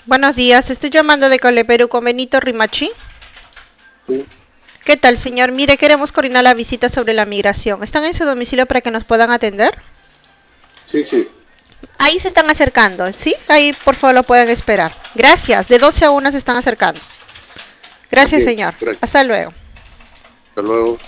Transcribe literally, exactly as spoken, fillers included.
Buenos días, estoy llamando de Coleperú con Benito Rimachi. Sí, ¿Qué tal, señor? Mire, queremos coordinar la visita sobre la migración. ¿Están en su domicilio para que nos puedan atender? sí, sí. Ahí se están acercando, ¿sí? Ahí, por favor, lo pueden esperar. Gracias, de doce a una se están acercando. Ok, Gracias, señor. gracias. Hasta luego. Hasta luego.